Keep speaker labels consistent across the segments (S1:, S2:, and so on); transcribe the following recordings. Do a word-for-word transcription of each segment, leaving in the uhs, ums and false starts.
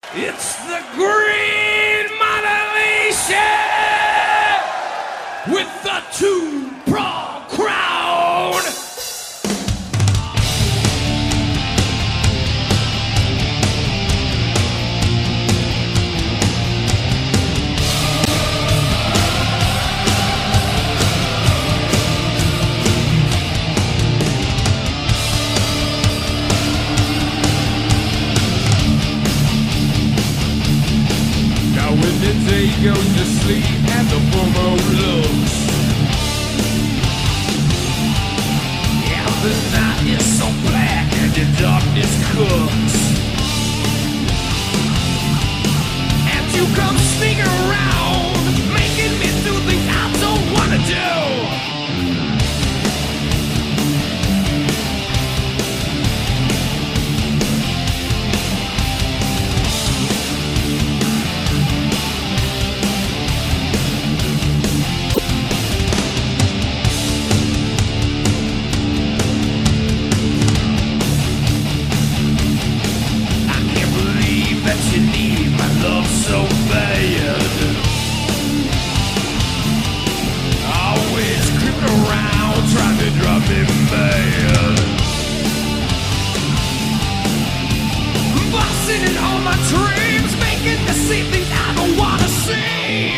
S1: It's the green modulation with the two-prong crown. When the day goes to sleep and the full moon looks, yeah, the night is so black and the darkness cooks, and you come sneaking around, making me do things I don't wanna do. You need my love so bad. Always creeping around, trying to drive me mad. Busting in all my dreams, making me see things I don't wanna see.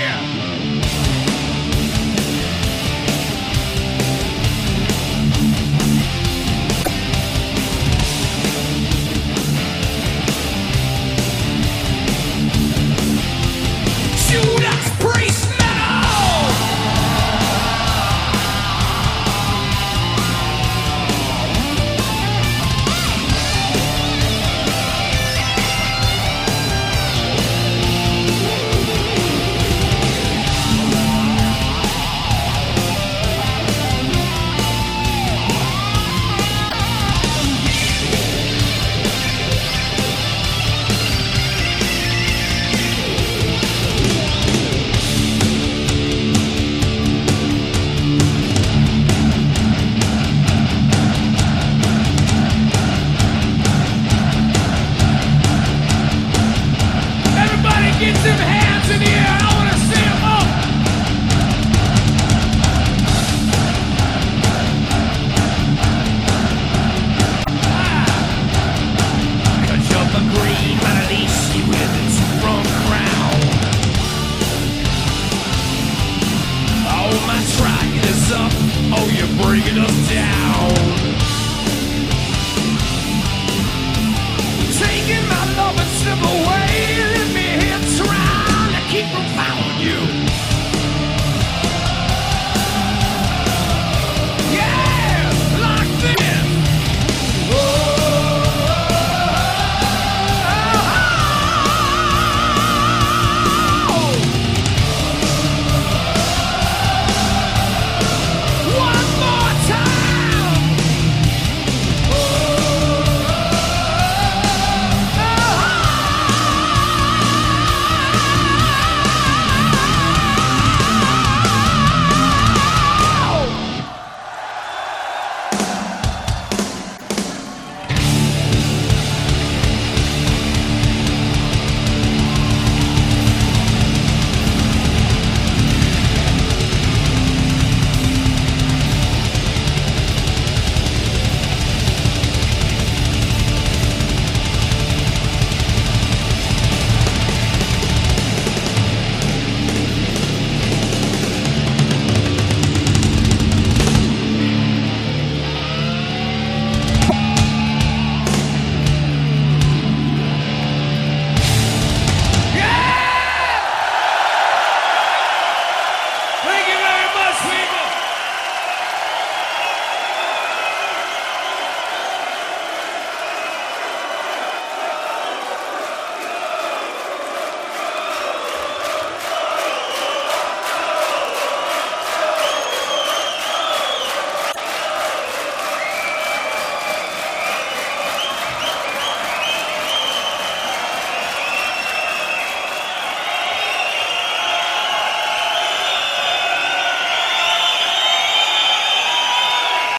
S1: Judas Priest metal! Get some hands!